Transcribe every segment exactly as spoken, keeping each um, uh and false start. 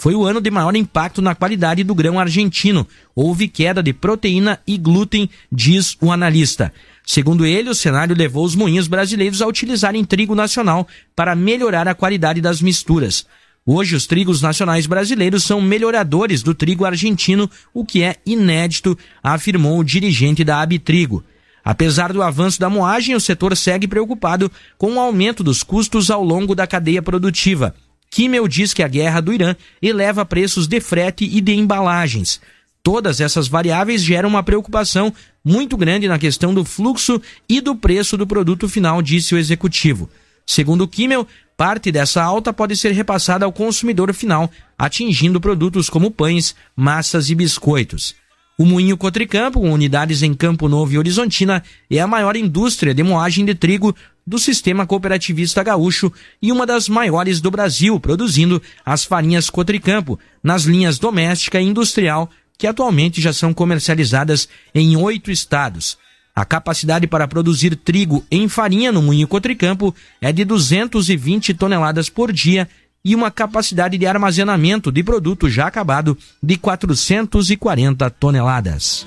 foi o ano de maior impacto na qualidade do grão argentino. Houve queda de proteína e glúten, diz o analista. Segundo ele, o cenário levou os moinhos brasileiros a utilizarem trigo nacional para melhorar a qualidade das misturas. Hoje, os trigos nacionais brasileiros são melhoradores do trigo argentino, o que é inédito, afirmou o dirigente da Abitrigo. Apesar do avanço da moagem, o setor segue preocupado com o aumento dos custos ao longo da cadeia produtiva. Kimmel diz que a guerra do Irã eleva preços de frete e de embalagens. Todas essas variáveis geram uma preocupação muito grande na questão do fluxo e do preço do produto final, disse o executivo. Segundo Kimmel, parte dessa alta pode ser repassada ao consumidor final, atingindo produtos como pães, massas e biscoitos. O Moinho Cotricampo, com unidades em Campo Novo e Horizontina, é a maior indústria de moagem de trigo do sistema cooperativista gaúcho e uma das maiores do Brasil, produzindo as farinhas Cotricampo nas linhas doméstica e industrial, que atualmente já são comercializadas em oito estados. A capacidade para produzir trigo em farinha no Moinho Cotricampo é de duzentas e vinte toneladas por dia e uma capacidade de armazenamento de produto já acabado de quatrocentas e quarenta toneladas.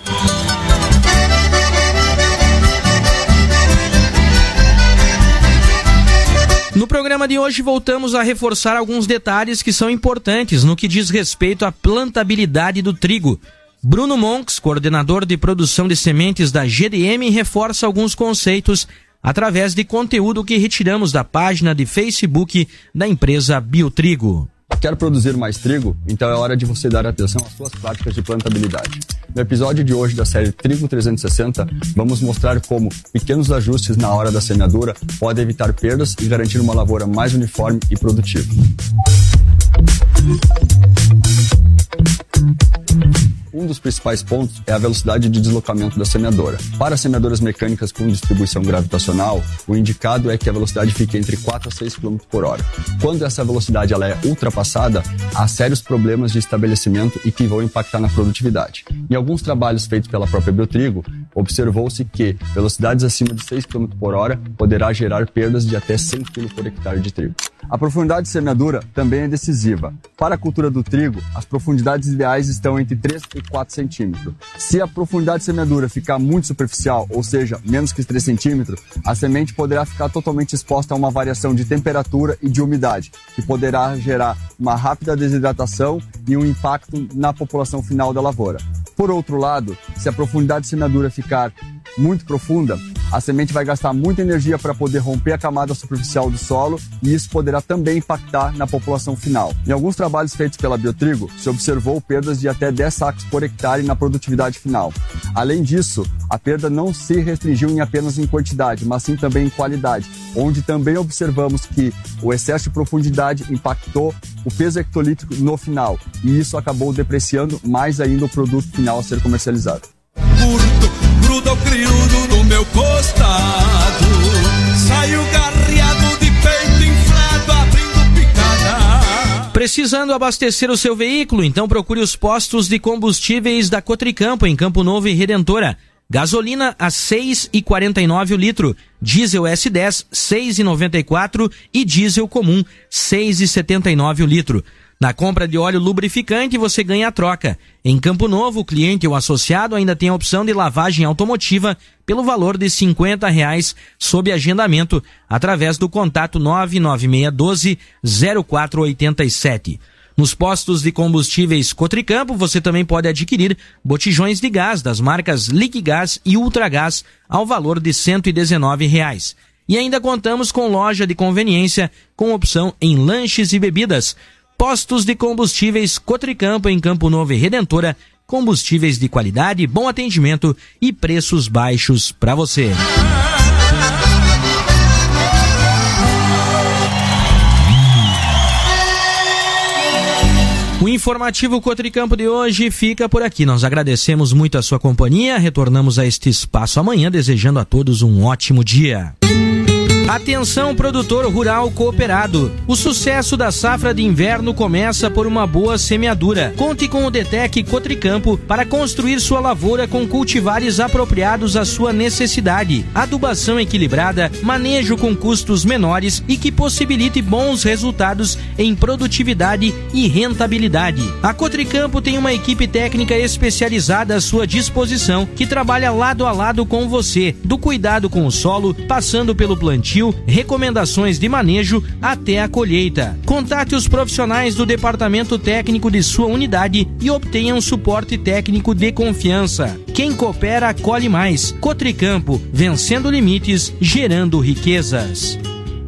No programa de hoje voltamos a reforçar alguns detalhes que são importantes no que diz respeito à plantabilidade do trigo. Bruno Monks, coordenador de produção de sementes da G D M, reforça alguns conceitos através de conteúdo que retiramos da página de Facebook da empresa Biotrigo. Quer produzir mais trigo? Então é hora de você dar atenção às suas práticas de plantabilidade. No episódio de hoje da série Trigo trezentos e sessenta, vamos mostrar como pequenos ajustes na hora da semeadura podem evitar perdas e garantir uma lavoura mais uniforme e produtiva. Um dos principais pontos é a velocidade de deslocamento da semeadora. Para semeadoras mecânicas com distribuição gravitacional, o indicado é que a velocidade fique entre quatro a seis quilômetros por hora. Quando essa velocidade ela é ultrapassada, há sérios problemas de estabelecimento e que vão impactar na produtividade. Em alguns trabalhos feitos pela própria Biotrigo, observou-se que velocidades acima de seis quilômetros por hora poderá gerar perdas de até cem quilos por hectare de trigo. A profundidade de semeadura também é decisiva. Para a cultura do trigo, as profundidades ideais estão entre três e quatro centímetros. Se a profundidade de semeadura ficar muito superficial, ou seja, menos que três centímetros, a semente poderá ficar totalmente exposta a uma variação de temperatura e de umidade, que poderá gerar uma rápida desidratação e um impacto na população final da lavoura. Por outro lado, se a profundidade de semeadura ficar muito profunda, a semente vai gastar muita energia para poder romper a camada superficial do solo e isso poderá também impactar na população final. Em alguns trabalhos feitos pela Biotrigo, se observou perdas de até dez sacos por hectare na produtividade final. Além disso, a perda não se restringiu em apenas em quantidade, mas sim também em qualidade, onde também observamos que o excesso de profundidade impactou o peso hectolítrico no final e isso acabou depreciando mais ainda o produto final a ser comercializado. Curto, grudo, criudo no meu costado, saio garreado de peito inflado, abrindo picada. Precisando abastecer o seu veículo? Então procure os postos de combustíveis da Cotricampo, em Campo Novo e Redentora. Gasolina a seis reais e quarenta e nove centavos o litro, diesel S dez seis reais e noventa e quatro centavos e diesel comum seis reais e setenta e nove centavos o litro. Na compra de óleo lubrificante você ganha a troca. Em Campo Novo, o cliente ou associado ainda tem a opção de lavagem automotiva pelo valor de cinquenta reais sob agendamento através do contato nove nove seis um dois zero quatro oito sete. Nos postos de combustíveis Cotricampo, você também pode adquirir botijões de gás das marcas Liquigás e Ultragás ao valor de cento e dezenove reais. E ainda contamos com loja de conveniência com opção em lanches e bebidas. Postos de combustíveis Cotricampo, em Campo Novo e Redentora, combustíveis de qualidade, bom atendimento e preços baixos para você. O informativo Cotricampo de hoje fica por aqui. Nós agradecemos muito a sua companhia. Retornamos a este espaço amanhã, desejando a todos um ótimo dia. Atenção, produtor rural cooperado. O sucesso da safra de inverno começa por uma boa semeadura. Conte com o Detec Cotricampo para construir sua lavoura com cultivares apropriados à sua necessidade. Adubação equilibrada, manejo com custos menores e que possibilite bons resultados em produtividade e rentabilidade. A Cotricampo tem uma equipe técnica especializada à sua disposição que trabalha lado a lado com você, do cuidado com o solo, passando pelo plantio, recomendações de manejo até a colheita. Contate os profissionais do departamento técnico de sua unidade e obtenha um suporte técnico de confiança. Quem coopera, colhe mais. Cotricampo, vencendo limites, gerando riquezas.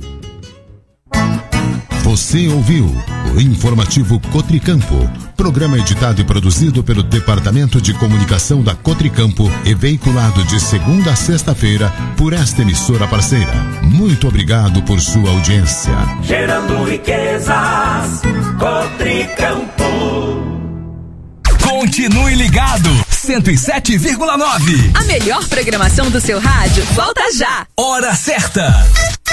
Você ouviu o informativo Cotricampo, programa editado e produzido pelo Departamento de Comunicação da Cotricampo e veiculado de segunda a sexta-feira por esta emissora parceira. Muito obrigado por sua audiência. Gerando riquezas, Cotricampo. Continue ligado, cento e sete vírgula nove. A melhor programação do seu rádio volta já. Hora certa.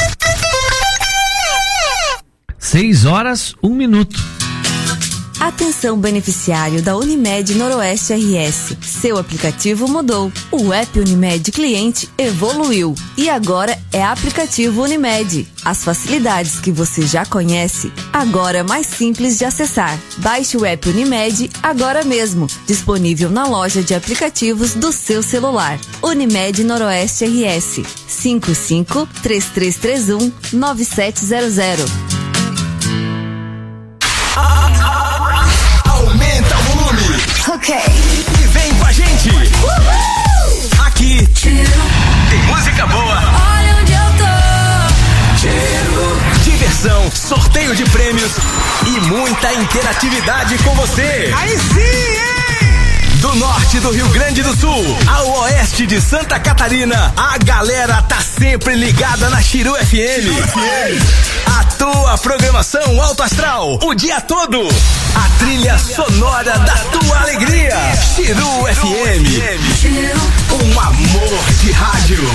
Seis horas, um minuto. Atenção, beneficiário da Unimed Noroeste R S. Seu aplicativo mudou. O app Unimed Cliente evoluiu e agora é aplicativo Unimed. As facilidades que você já conhece, agora é mais simples de acessar. Baixe o app Unimed agora mesmo. Disponível na loja de aplicativos do seu celular. Unimed Noroeste R S. cinco cinco, três três três um, nove sete zero zero. Aumenta o volume. Ok. E vem com a gente. Uhul. Aqui tem música boa. Olha onde eu tô. Cheiro. Diversão, sorteio de prêmios e muita interatividade com você. Aí sim, hein? Do norte do Rio Grande do Sul ao oeste de Santa Catarina, a galera tá sempre ligada na Chiru F M. A tua programação alto astral o dia todo. A trilha sonora da tua alegria. Chiru F M. Um amor de rádio.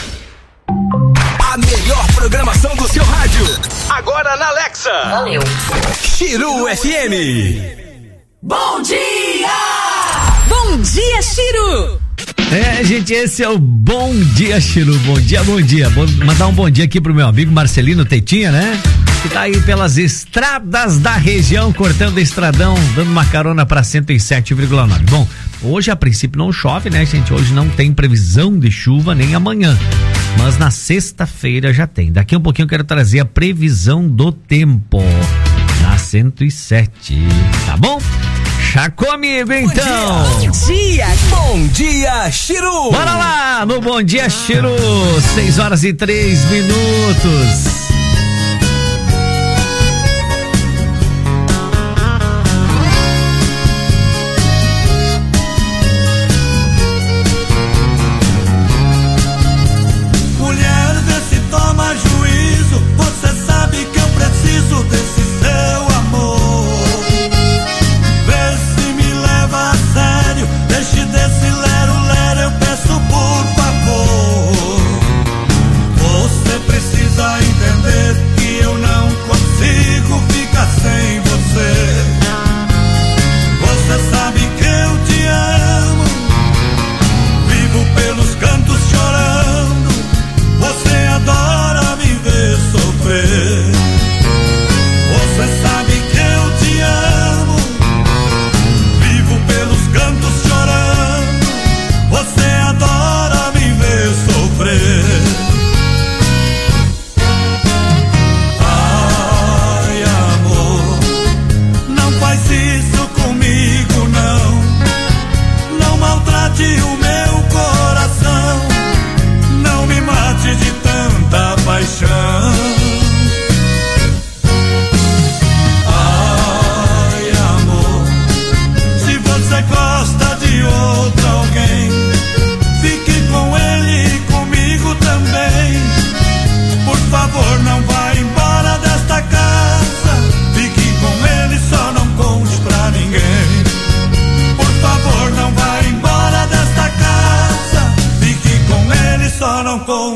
A melhor programação do seu rádio. Agora na Alexa. Valeu. Chiru F M. Bom dia! Bom dia, Chiru! É, gente, esse é o Bom Dia, Chiru. Bom dia, bom dia. Vou mandar um bom dia aqui pro meu amigo Marcelino Tetinha, né? Que tá aí pelas estradas da região, cortando o estradão, dando uma carona pra cento e sete vírgula nove. Bom, hoje a princípio não chove, né, gente? Hoje não tem previsão de chuva nem amanhã. Mas na sexta-feira já tem. Daqui a um pouquinho eu quero trazer a previsão do tempo. Na cento e sete, tá bom? Já comigo, então. Bom dia. Bom dia, Chiru. Bora lá no Bom Dia, Chiru. seis horas e três minutos. Mulher, vê se toma juízo. Você sabe que eu preciso desse seu amor. Deixe desse lero-lero, eu peço por favor. Você precisa entender.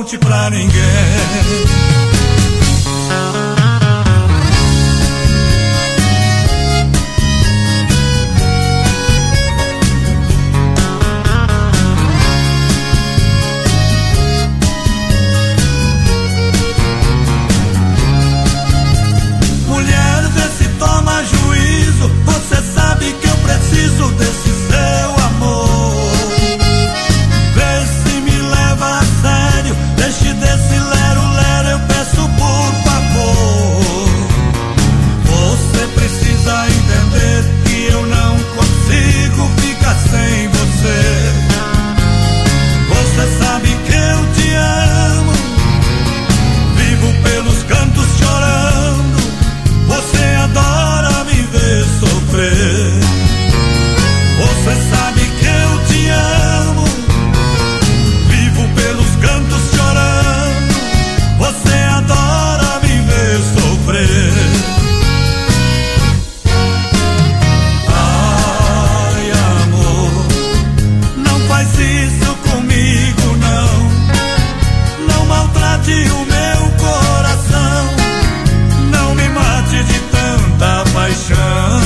conte pra ninguém. Você sabe que eu preciso desse seu amor. Vê se me leva a sério, deixe desse lero-lero, eu peço por favor. Você precisa entender que eu não consigo ficar sem você. Você sabe que eu te amo, vivo pelos cantos chorando. Você adora me ver sofrer. Você sabe que eu te amo, vivo pelos cantos chorando. Você adora me ver sofrer. Ai, amor, não faz isso comigo, não. Não maltrate o meu coração, não me mate de tanta paixão.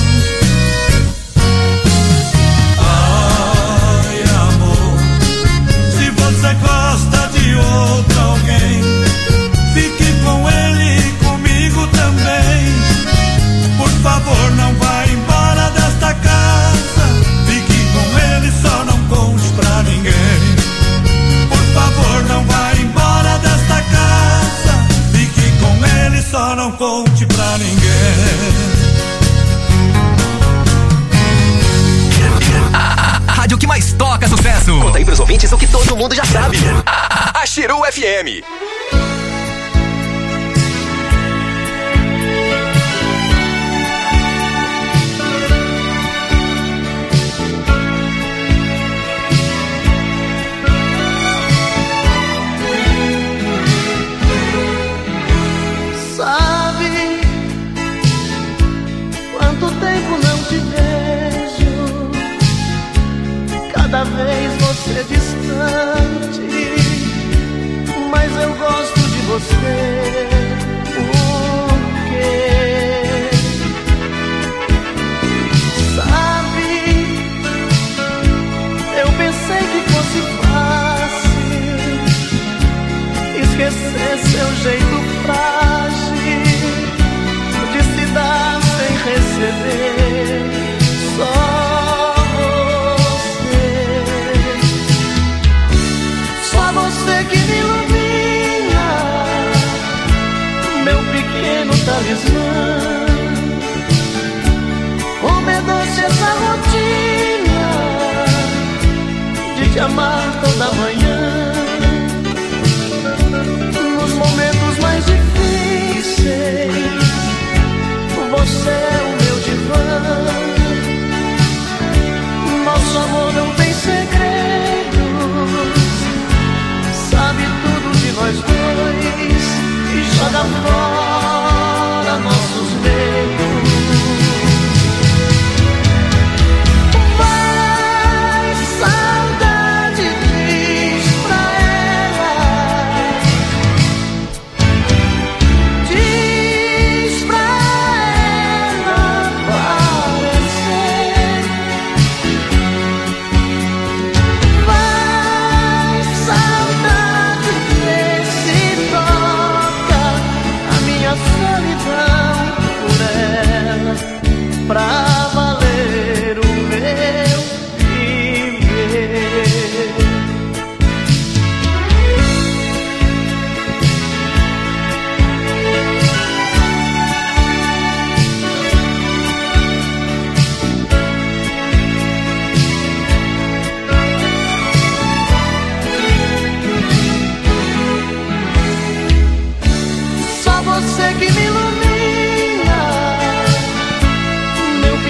Ai, amor, se você gosta de outro alguém, fique com ele e comigo também. Por favor, não vá embora desta casa, fique com ele, só não conte pra ninguém. Por favor, não vá embora desta casa, fique com ele, só não conte pra ninguém. A rádio que mais toca sucesso. Conta aí pros ouvintes o que todo mundo já sabe. A Chiru F M. Sabe quanto tempo não te vejo, cada vez você distante, mas eu gosto de você. Por quê? Sabe, eu pensei que fosse fácil esquecer seu jeito frágil de se dar sem receber. Só Só você que me ilumina, meu pequeno talismã. Como é doce essa rotina de te amar toda manhã. Nos momentos mais difíceis, você é o meu divã. Nosso amor não tem segredos, sabe tudo de nós dois e joga fora nossos medos. Vai, saudade, diz pra ela, diz pra ela aparecer. Vai, saudade, vê se toca a minha solidão por ela, pra valer o meu viver. Só você que me ilumina, meu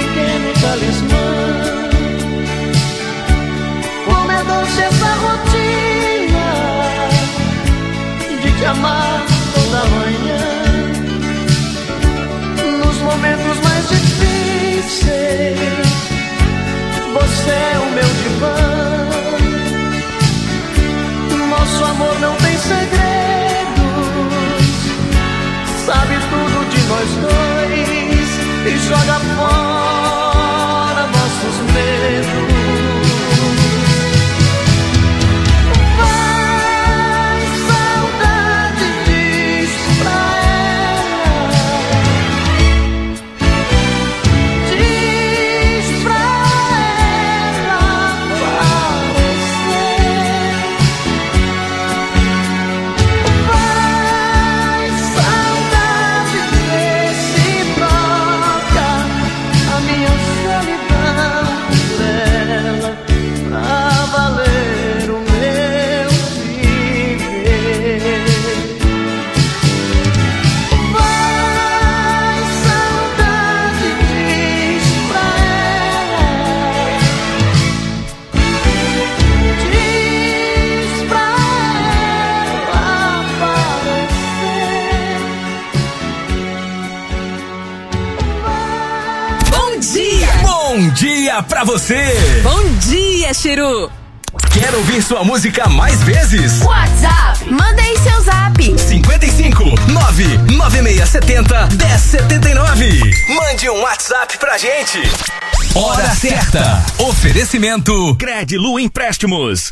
Bom dia! Bom dia pra você! Bom dia, Chiru! Quer ouvir sua música mais vezes? WhatsApp! Manda aí seu zap! cinco cinco nove nove seis sete zero um zero sete nove. Mande um WhatsApp pra gente. Hora certa. Oferecimento Credilu Empréstimos.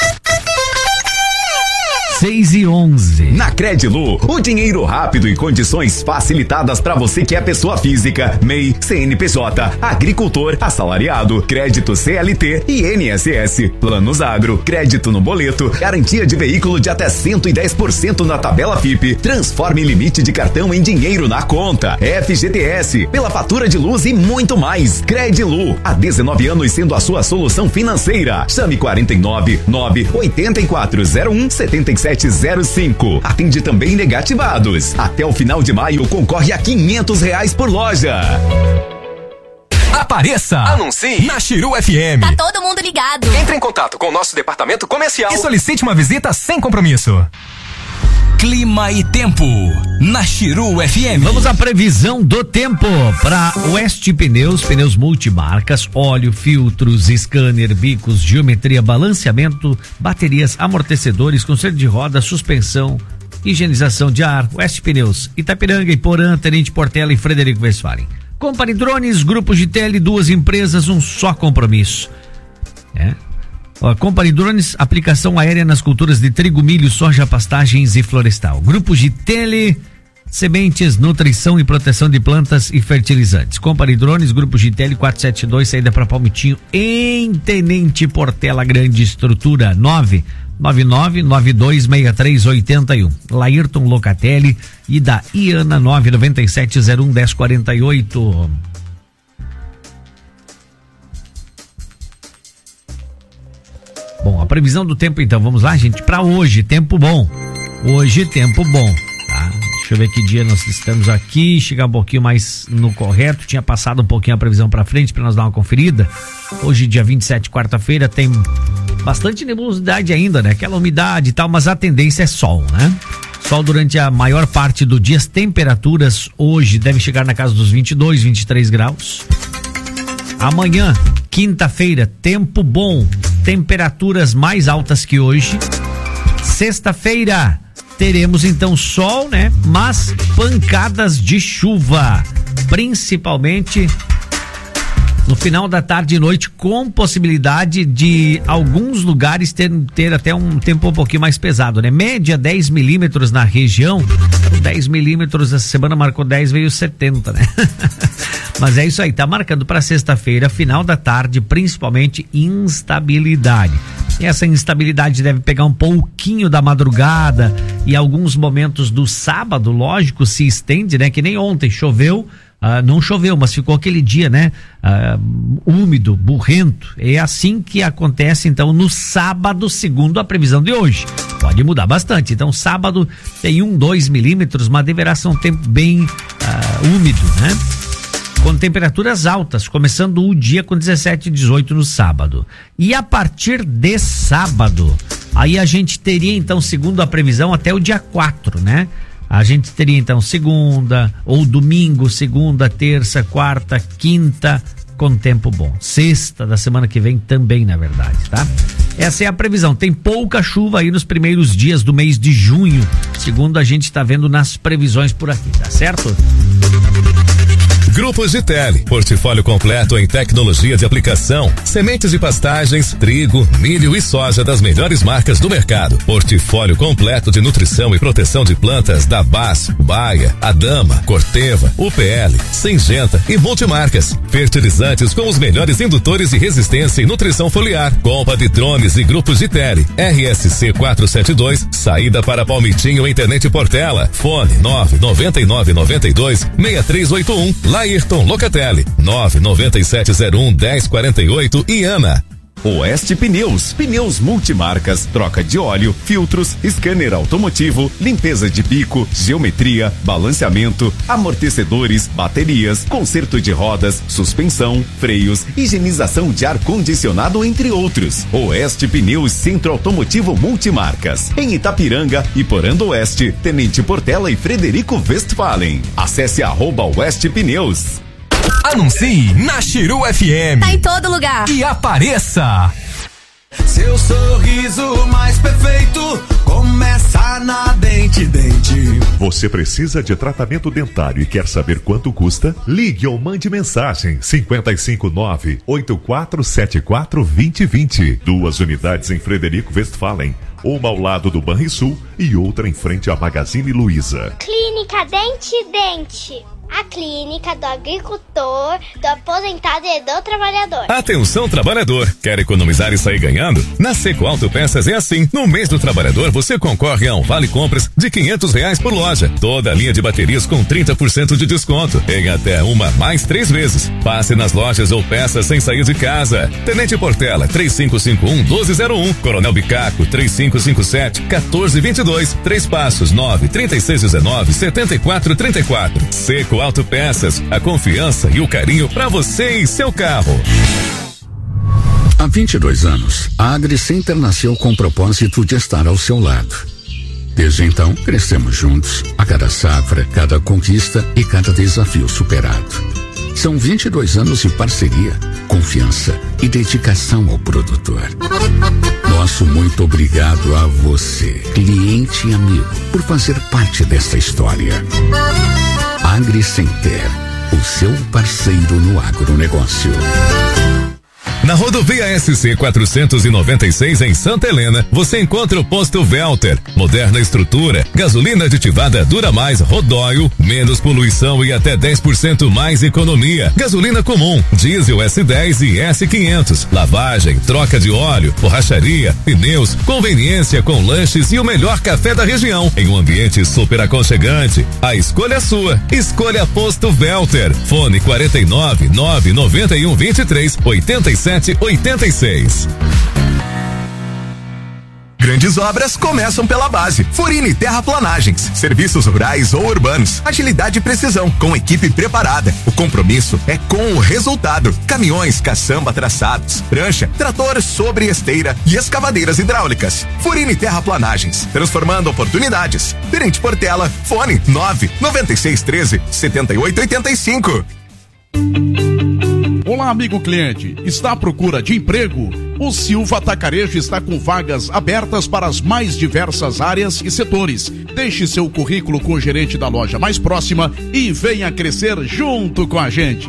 seis e onze. Na Credilu, o dinheiro rápido e condições facilitadas para você que é pessoa física, M E I, C N P J, agricultor, assalariado, crédito C L T e I N S S, planos agro, crédito no boleto, garantia de veículo de até cento e dez por cento na tabela F I P, transforme limite de cartão em dinheiro na conta, F G T S, pela fatura de luz e muito mais. Credilu, há dezenove anos sendo a sua solução financeira. Chame quarenta e nove nove oitenta e quatro zero um setenta e sete zero cinco. Atende também negativados. Até o final de maio concorre a quinhentos reais por loja. Apareça! Anuncie na Chiru F M. Tá todo mundo ligado. Entre em contato com o nosso departamento comercial e solicite uma visita sem compromisso. Clima e tempo na Chiru F M. Vamos à previsão do tempo para Oeste Pneus, pneus multimarcas, óleo, filtros, scanner, bicos, geometria, balanceamento, baterias, amortecedores, conserto de roda, suspensão, higienização de ar. Oeste Pneus, Itapiranga, Iporã, Tenente Portela e Frederico Westphalen. Compare drones, grupos de tele, duas empresas, um só compromisso. É. Ó, Compare drones, aplicação aérea nas culturas de trigo, milho, soja, pastagens e florestal. Grupos de tele, sementes, nutrição e proteção de plantas e fertilizantes. Compare drones, grupos de tele quatrocentos e setenta e dois, saída para Palmitinho, em Tenente Portela, grande estrutura. nove nove nove nove dois seis três oito um. Laírton Locatelli e da Iana nove nove sete zero um um zero quatro oito. Bom, a previsão do tempo então, vamos lá, gente, para hoje, tempo bom. Hoje, tempo bom, tá? Deixa eu ver que dia nós estamos aqui, chegar um pouquinho mais no correto, tinha passado um pouquinho a previsão para frente para nós dar uma conferida. Hoje, dia vinte e sete, quarta-feira, tem bastante nebulosidade ainda, né? Aquela umidade e tal, mas a tendência é sol, né? Sol durante a maior parte do dia, as temperaturas hoje devem chegar na casa dos vinte e dois, vinte e três graus. Amanhã, quinta-feira, tempo bom, temperaturas mais altas que hoje. Sexta-feira, teremos então sol, né? Mas pancadas de chuva, principalmente no final da tarde e noite, com possibilidade de alguns lugares ter, ter até um tempo um pouquinho mais pesado, né? Média dez milímetros na região, dez milímetros, essa semana marcou dez, veio setenta, né? Mas é isso aí, tá marcando para sexta-feira, final da tarde, principalmente instabilidade. E essa instabilidade deve pegar um pouquinho da madrugada e alguns momentos do sábado, lógico, se estende, né? Que nem ontem choveu. Uh, não choveu, mas ficou aquele dia, né? Uh, úmido, burrento. É assim que acontece, então, no sábado, segundo a previsão de hoje. Pode mudar bastante. Então, sábado tem um, dois milímetros, mas deverá ser um tempo bem uh, úmido, né? Com temperaturas altas, começando o dia com dezessete, dezoito no sábado. E a partir de sábado, aí a gente teria, então, segundo a previsão, até o dia quatro, né? A gente teria então segunda ou domingo, segunda, terça, quarta, quinta, com tempo bom. Sexta da semana que vem também, na verdade, tá? Essa é a previsão. Tem pouca chuva aí nos primeiros dias do mês de junho, segundo a gente está vendo nas previsões por aqui, tá certo? Grupos de Tele, portfólio completo em tecnologia de aplicação, sementes e pastagens, trigo, milho e soja das melhores marcas do mercado. Portfólio completo de nutrição e proteção de plantas da Bass, Baia, Adama, Corteva, U P L, Syngenta e multimarcas. Fertilizantes com os melhores indutores de resistência e nutrição foliar. Compa de drones e grupos de Tele. R S C quatrocentos e setenta e dois, saída para Palmitinho em Tenente Portela. Fone nove nove nove nove dois seis três oito um. Laírton Locatelli, nove nove sete zero um um zero quatro oito e Ana. Oeste Pneus, pneus multimarcas, troca de óleo, filtros, scanner automotivo, limpeza de bico, geometria, balanceamento, amortecedores, baterias, conserto de rodas, suspensão, freios, higienização de ar-condicionado, entre outros. Oeste Pneus, centro automotivo multimarcas, em Itapiranga, Iporã do Oeste, Tenente Portela e Frederico Westphalen. Acesse arroba Oeste Pneus. Anuncie na Chiru F M. Tá em todo lugar. E apareça. Seu sorriso mais perfeito começa na Dente Dente. Você precisa de tratamento dentário e quer saber quanto custa? Ligue ou mande mensagem cinco cinco nove, oito quatro sete quatro, dois zero dois zero. Duas unidades em Frederico Westphalen, uma ao lado do Banrisul e outra em frente à Magazine Luiza. Clínica Dente Dente. A clínica do agricultor, do aposentado e do trabalhador. Atenção, trabalhador. Quer economizar e sair ganhando? Na Seco Autopeças é assim. No mês do trabalhador, você concorre a um vale compras de quinhentos reais por loja. Toda a linha de baterias com trinta por cento de desconto. Em até uma mais três vezes. Passe nas lojas ou peças sem sair de casa. Tenente Portela, três cinco cinco um, um dois zero um. Coronel Bicaco, três cinco cinco sete, um quatro dois dois. Três Passos, nove, trinta e seis, dezenove, setenta e quatro, trinta e quatro. Seco Autopeças, a confiança e o carinho para você e seu carro. Há vinte e dois anos, a AgriCenter nasceu com o propósito de estar ao seu lado. Desde então, crescemos juntos, a cada safra, cada conquista e cada desafio superado. São vinte e dois anos de parceria, confiança e dedicação ao produtor. Nosso muito obrigado a você, cliente e amigo, por fazer parte desta história. AgriCenter, o seu parceiro no agronegócio. Na rodovia S C quatrocentos e noventa e seis em Santa Helena, você encontra o posto Velter. Moderna estrutura, gasolina aditivada dura mais, Rodóio, menos poluição e até dez por cento mais economia. Gasolina comum, diesel S dez e S quinhentos. Lavagem, troca de óleo, borracharia, pneus, conveniência com lanches e o melhor café da região em um ambiente super aconchegante. A escolha é sua. Escolha Posto Velter. Fone quarenta e nove, nove noventa e um, vinte e três, oitenta e sete, oitenta e seis. Grandes obras começam pela base. Furini Terraplanagens, serviços rurais ou urbanos, agilidade e precisão, com equipe preparada. O compromisso é com o resultado. Caminhões, caçamba traçados, prancha, trator sobre esteira e escavadeiras hidráulicas. Furini Terraplanagens, transformando oportunidades. Tenente Portela, fone nove noventa e seis, treze, setenta e oito, oitenta e cinco. Olá, amigo cliente. Está à procura de emprego? O Silva Atacarejo está com vagas abertas para as mais diversas áreas e setores. Deixe seu currículo com o gerente da loja mais próxima e venha crescer junto com a gente.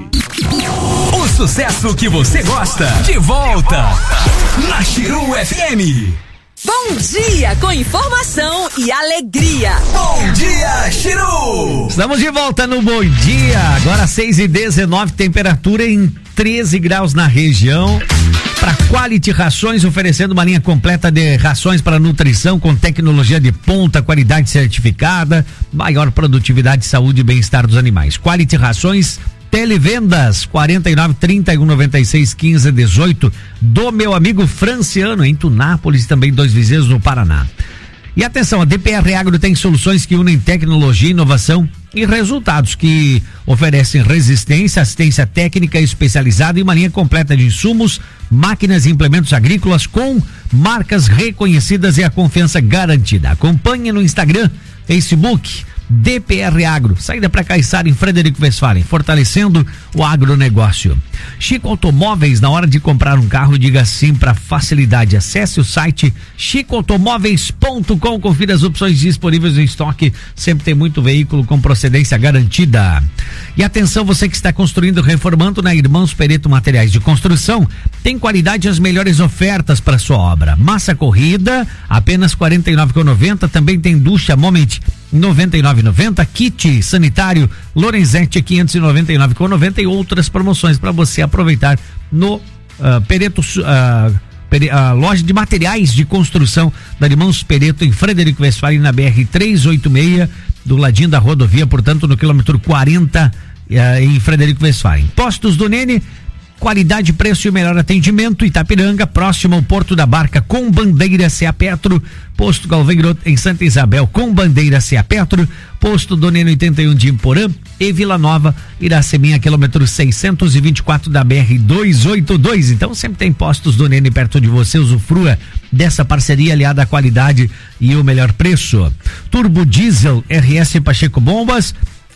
O sucesso que você gosta, de volta, de volta. Na Chiru F M. Bom dia com informação e alegria. Bom dia, Chiru! Estamos de volta no Bom Dia. Agora seis e dezenove, temperatura em treze graus na região. Para Quality Rações, oferecendo uma linha completa de rações para nutrição com tecnologia de ponta, qualidade certificada, maior produtividade, saúde e bem-estar dos animais. Quality Rações, televendas quarenta e nove, trinta e um, noventa e seis, quinze, dezoito do meu amigo Franciano em Tunápolis e também Dois Vizinhos no Paraná. E atenção, a D P R Agro tem soluções que unem tecnologia, inovação e resultados, que oferecem resistência, assistência técnica especializada e uma linha completa de insumos, máquinas e implementos agrícolas com marcas reconhecidas e a confiança garantida. Acompanhe no Instagram, Facebook, D P R Agro, saída para Caiçara em Frederico Westphalen, fortalecendo o agronegócio. Chico Automóveis, na hora de comprar um carro, diga sim para facilidade. Acesse o site chico automóveis ponto com, confira as opções disponíveis em estoque, sempre tem muito veículo com procedência garantida. E atenção, você que está construindo, reformando na Irmãos Pereto Materiais de Construção, tem qualidade e as melhores ofertas para sua obra. Massa corrida, apenas quarenta e nove reais e noventa centavos, também tem ducha Moment noventa e nove reais e noventa centavos, kit sanitário Lorenzetti quinhentos e noventa e nove reais e noventa centavos e outras promoções para você aproveitar no uh, Pereto, uh, Pere, uh, loja de materiais de construção da Irmãos Pereto em Frederico Westphalen, na B R trezentos e oitenta e seis, do ladinho da rodovia, portanto no quilômetro quarenta, uh, em Frederico Westphalen. Postos do Nene, qualidade, preço e o melhor atendimento. Itapiranga, próximo ao Porto da Barca, com bandeira C A Petro. Posto Galveiro em Santa Isabel, com bandeira C A Petro. Posto Doneno oitenta e um de Imporã e Vila Nova, Iraceminha, quilômetro seiscentos e vinte e quatro da B R duzentos e oitenta e dois. Então sempre tem postos Doneno perto de você. Usufrua dessa parceria aliada à qualidade e o melhor preço. Turbo Diesel R S Pacheco Bombas,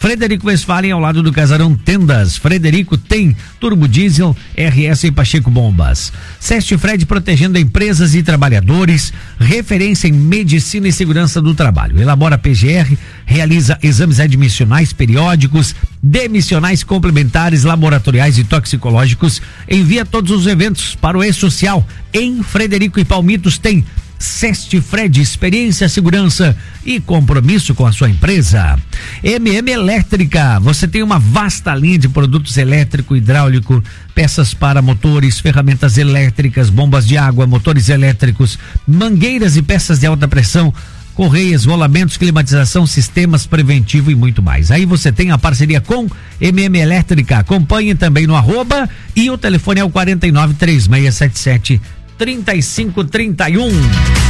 Frederico Westphalen, ao lado do Casarão Tendas. Frederico tem turbo diesel, R S e Pacheco Bombas. Seste Fred, protegendo empresas e trabalhadores, referência em medicina e segurança do trabalho. Elabora P G R, realiza exames admissionais periódicos, demissionais complementares, laboratoriais e toxicológicos. Envia todos os eventos para o E-Social. Em Frederico e Palmitos tem Seste Fred, experiência, segurança e compromisso com a sua empresa. M M Elétrica, você tem uma vasta linha de produtos elétrico, hidráulico, peças para motores, ferramentas elétricas, bombas de água, motores elétricos, mangueiras e peças de alta pressão, correias, rolamentos, climatização, sistemas preventivo e muito mais. Aí você tem a parceria com M M Elétrica. Acompanhe também no arroba e o telefone é o quarenta e nove, três seis sete sete, trinta e cinco trinta e um.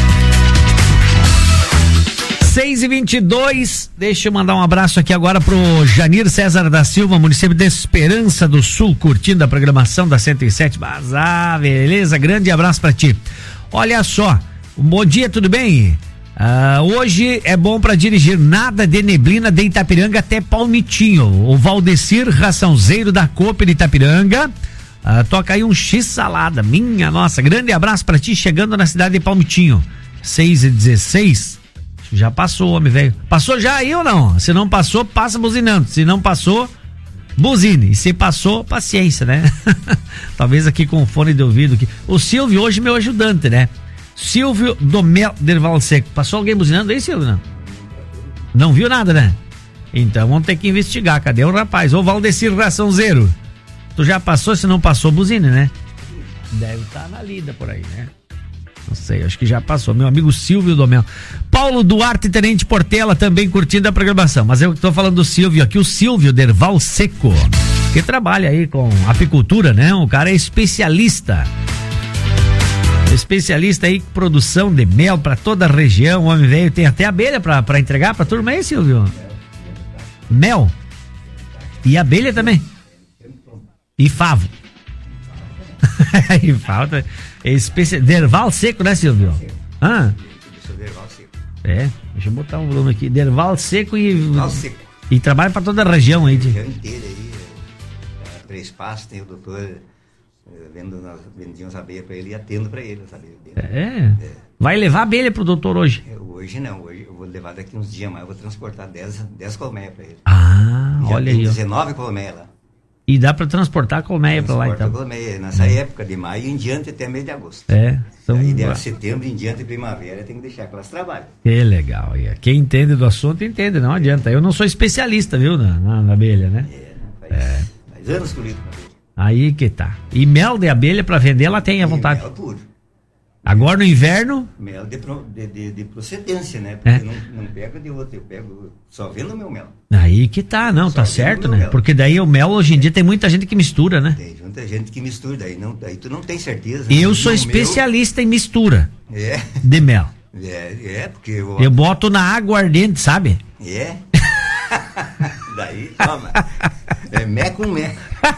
seis e vinte e dois, deixa eu mandar um abraço aqui agora pro Janir César da Silva, município de Esperança do Sul, curtindo a programação da cento e sete. Mas, ah, beleza, grande abraço pra ti. Olha só, bom dia, tudo bem? Ah, hoje é bom pra dirigir, nada de neblina de Itapiranga até Palmitinho. O Valdecir Raçãozeiro da Cooper Itapiranga. Ah, toca aí um X-salada, minha nossa, grande abraço pra ti, chegando na cidade de Palmitinho. seis e dezesseis. Já passou, homem velho. Passou já aí ou não? Se não passou, passa buzinando. Se não passou, buzine. E se passou, paciência, né? Talvez aqui com o fone de ouvido aqui. O Silvio hoje meu ajudante, né? Silvio Domel Derval Seco. Passou alguém buzinando aí, Silvio? Não? Não viu nada, né? Então vamos ter que investigar. Cadê o rapaz? Ô Valdecir Raçãozeiro. Tu já passou? Se não passou, buzine, né? Deve estar na lida por aí, né? Não sei, acho que já passou. Meu amigo Silvio Domel. Paulo Duarte, Tenente Portela, também curtindo a programação. Mas eu tô falando do Silvio aqui, o Silvio Derval Seco, que trabalha aí com apicultura, né? O cara é especialista. Especialista aí em produção de mel pra toda a região. O homem velho tem até abelha pra, pra entregar pra turma aí, Silvio? Mel? E abelha também? E favo? E falta especi... Derval Seco, né, Silvio? Ah. Derval Seco. É, deixa eu botar um volume aqui. Derval Seco e. Derval Seco. E trabalha pra toda a região aí. De... A região inteira aí. É, Três Passos, tem o doutor é, vendo, nós vendíamos abelha pra ele e atendo pra ele as abelhas dele. É. é. Vai levar abelha pro doutor hoje? Hoje não, hoje eu vou levar daqui uns dias mais, eu vou transportar dez colmeias pra ele. Ah, já olha tem aí. dezenove colmeias lá. E dá pra transportar a colmeia pra lá, então. Colmeia, nessa é. época de maio em diante até mês de agosto. É. São... Aí de setembro em diante, primavera, tem que deixar que elas trabalhem. Que legal. Quem entende do assunto, entende, não adianta. Eu não sou especialista, viu, na, na, na abelha, né? É, faz, é. faz anos que eu lido com abelha. Aí que tá. E mel de abelha pra vender, ela tem à vontade. Mel puro. Agora no inverno... Mel de, de, de, de procedência, né? Porque é. não, não pega de outro, eu pego só vendo o meu mel. Aí que tá, não, só tá certo, né? Mel. Porque daí o mel, hoje em dia, tem muita gente que mistura, né? Tem muita gente que mistura, daí, não, daí tu não tem certeza. Eu né? sou especialista meu... em mistura é. de mel. É, é, porque eu... Eu boto na água ardente, sabe? É? Daí, toma. É mé com mé.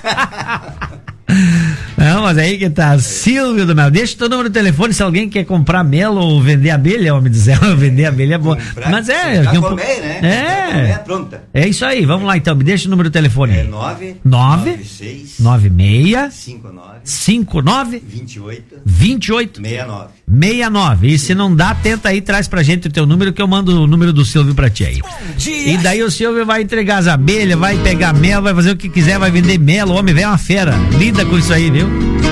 Não, mas aí que tá, Silvio do Mel, deixa o teu número de telefone se alguém quer comprar mel ou vender abelha, homem dizer, vender abelha é bom. Comprar, mas é, comprar um colmeia, né? É, é pronta. É isso aí, vamos lá então, me deixa o número de telefone. É nove nove seis nove seis cinco nove cinco nove vinte e oito vinte e oito sessenta e nove sessenta e nove. E se não dá, tenta aí, traz pra gente o teu número que eu mando o número do Silvio pra ti aí. E daí o Silvio vai entregar as abelhas, vai pegar mel, vai fazer o que quiser, vai vender mel, o homem vem uma fera. Lida com isso aí, viu?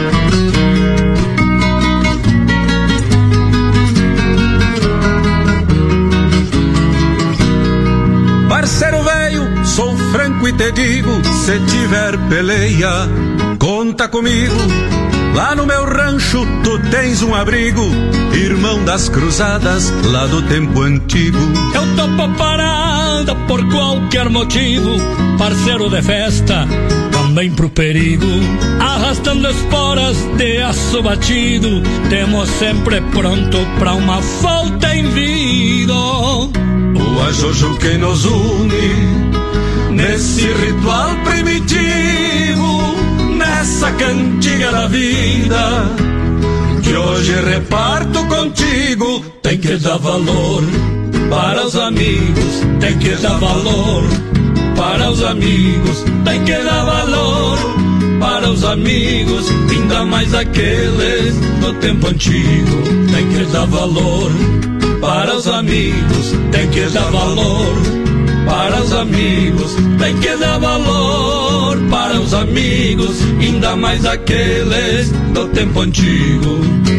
Parceiro velho, sou franco e te digo, se tiver peleia, conta comigo. Lá no meu rancho tu tens um abrigo, irmão das cruzadas lá do tempo antigo. Eu topo parada por qualquer motivo, parceiro de festa, também pro perigo. Arrastando esporas de aço batido, temos sempre pronto pra uma falta em vida. O ajojo que nos une nesse ritual primitivo, nessa cantiga da vida que hoje reparto contigo. Tem que dar valor para os amigos, tem que dar valor para os amigos tem que dar valor. Para os amigos, ainda mais aqueles do tempo antigo, tem que dar valor. Para os amigos, tem que dar valor. Para os amigos, tem que dar valor. Para os amigos, ainda mais aqueles do tempo antigo.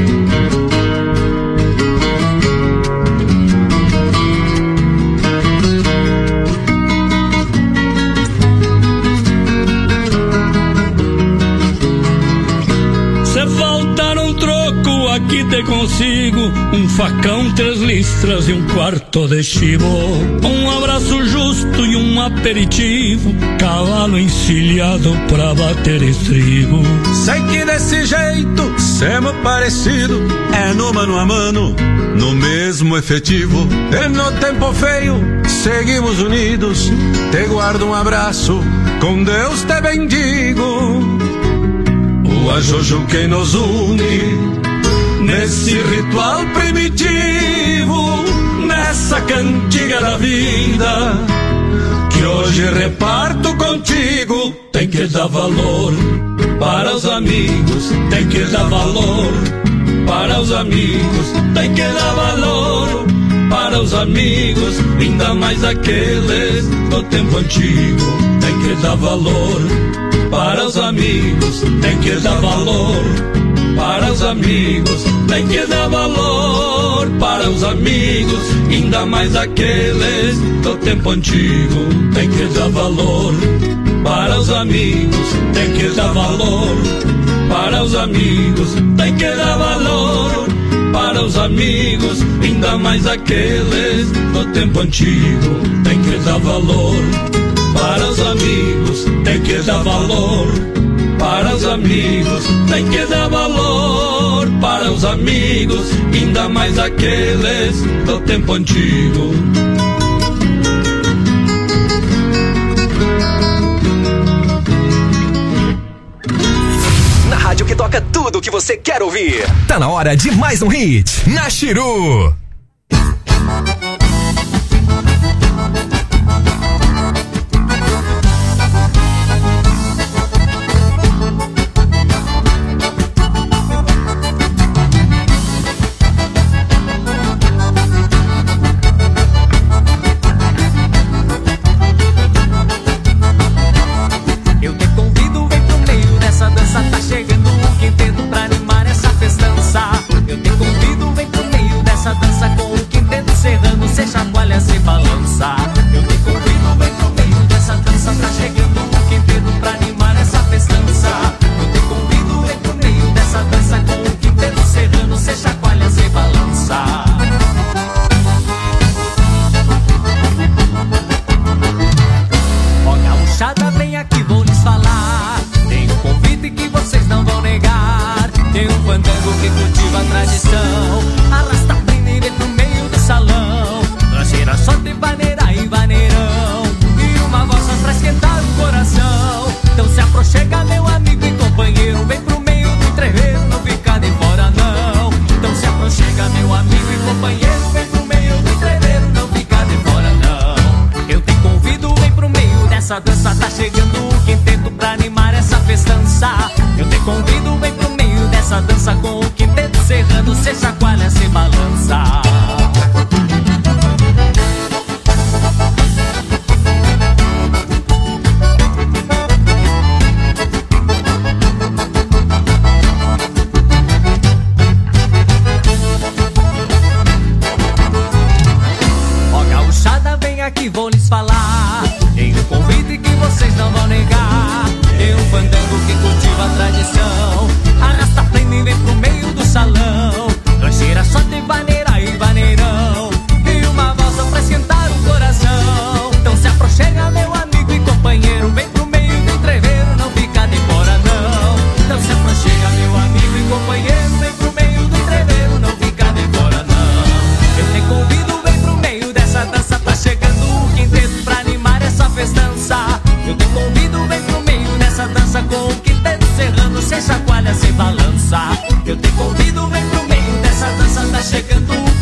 Aqui te consigo um facão, três listras e um quarto de chivo, um abraço justo e um aperitivo, cavalo encilhado pra bater estribo. Sei que desse jeito, semos parecido, é no mano a mano, no mesmo efetivo. E no tempo feio, seguimos unidos, te guardo um abraço, com Deus te bendigo. O ajojo que nos une nesse ritual primitivo, nessa cantiga da vida, que hoje reparto contigo. Tem que dar valor para os amigos, tem que dar valor para os amigos, tem que dar valor para os amigos, ainda mais aqueles do tempo antigo. Tem que dar valor para os amigos, tem que dar valor para os amigos, tem que dar valor para os amigos, ainda mais aqueles do tempo antigo. Tem que dar valor para os amigos, tem que dar valor para os amigos, tem que dar valor para os amigos, ainda mais aqueles do tempo antigo. Tem que dar valor para os amigos, tem que dar valor para os amigos, tem que dar valor para os amigos, ainda mais aqueles do tempo antigo. Na rádio que toca tudo o que você quer ouvir. Tá na hora de mais um hit na Chiru.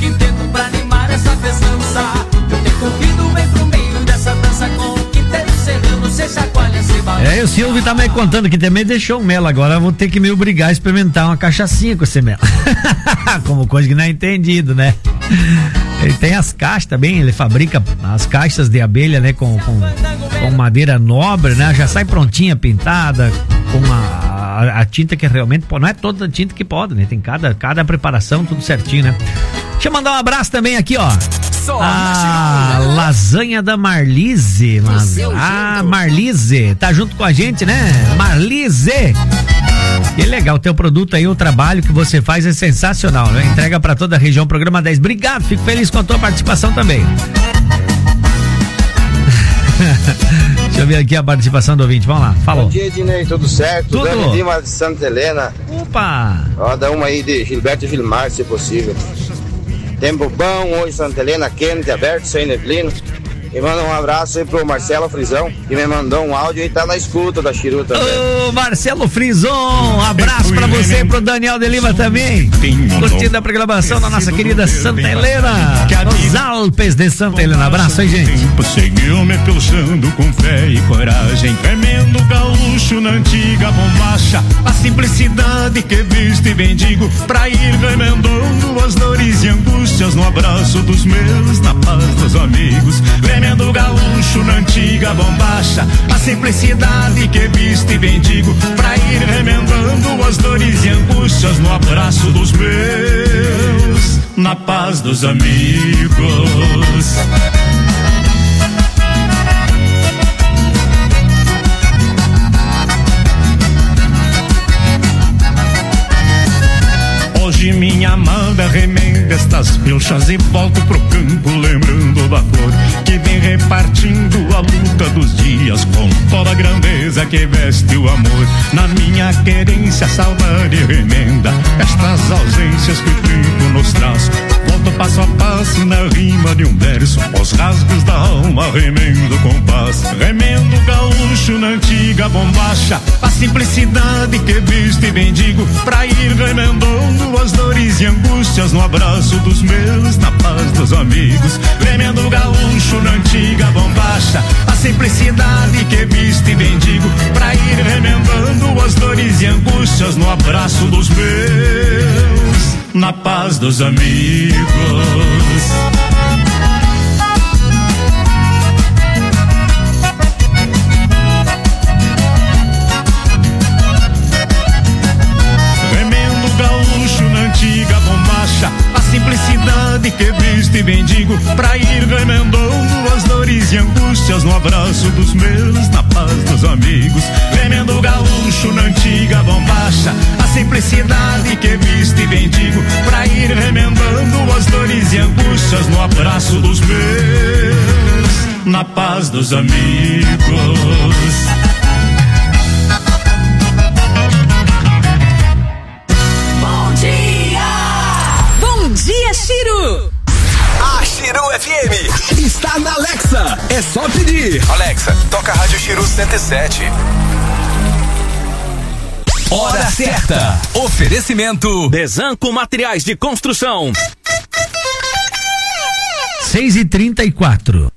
Chegando o quinteto pra animar essa festança. Eu te convido, vem pro meio dessa dança com o quinteto É, o Silvio tá me contando que também deixou o mel. Agora eu vou ter que me obrigar a experimentar uma cachaçinha com esse mel. Como coisa que não é entendido, né? Ele tem as caixas também, ele fabrica as caixas de abelha, né? Com, com, com madeira nobre, né? Já sai prontinha, pintada, com a, a, a tinta que realmente pode. Não é toda a tinta que pode, né? Tem cada, cada preparação, tudo certinho, né? Deixa eu mandar um abraço também aqui, ó. A lasanha da Marlise. Mas, ah, Marlise, tá junto com a gente, né? Marlise. Que legal, teu produto aí, o trabalho que você faz é sensacional, né? Entrega pra toda a região, programa dez. Obrigado, fico feliz com a tua participação também. Deixa eu ver aqui a participação do ouvinte, vamos lá, falou. Bom dia, Ednei, tudo certo? Tudo. Dani Lima de Santa Helena. Opa! Roda uma aí de Gilberto Gilmar, se possível. Tempo bom, hoje Santa Helena, quente, aberto, sem neblina. E manda um abraço aí pro Marcelo Frisão, que me mandou um áudio e tá na escuta da Chiru também. Ô, Marcelo Frison, abraço pra você e pro Daniel de Lima também. Curtindo a programação da nossa querida Santa Helena, nos Alpes de Santa Helena. Abraço aí, gente. Seguiu me pilchando com fé e coragem, tremendo gaúcho na antiga bombacha. A simplicidade que viste bendigo pra ir remendando as dores e angústias no abraço dos meus, na paz dos amigos. Tremendo gaúcho na antiga bombacha, a simplicidade que viste bendigo pra ir remendando as dores e angústias no abraço dos meus, na paz dos amigos. Hoje minha amada remenda estas pilchas e volto pro campo lembrando da flor que vem repartindo a luta dos dias com toda a grandeza que veste o amor. Na minha querência, saudade remenda estas ausências que o tempo nos traz. Volto passo a passo na rima de um verso, os rasgos da alma remendo com paz. Remendo gaúcho na antiga bombacha, a simplicidade que viste bendigo pra ir remendando as dores e angústias no abraço dos meus, na paz dos amigos. Remendo gaúcho na antiga bombacha, a simplicidade que viste bendigo pra ir remendando as dores e angústias no abraço dos meus, na paz dos amigos. Antiga bombacha, a simplicidade que viste bendigo pra ir remendando as dores e angústias no abraço dos meus, na paz dos amigos. Remendo gaúcho na antiga bombacha, a simplicidade que viste bendigo pra ir remendando as dores e angústias no abraço dos meus, na paz dos amigos. Dia Chiru. A Chiru F M está na Alexa. É só pedir. Alexa, toca a Rádio Chiru cento e sete. Hora certa. Oferecimento Desanco Materiais de Construção. seis e trinta e quatro.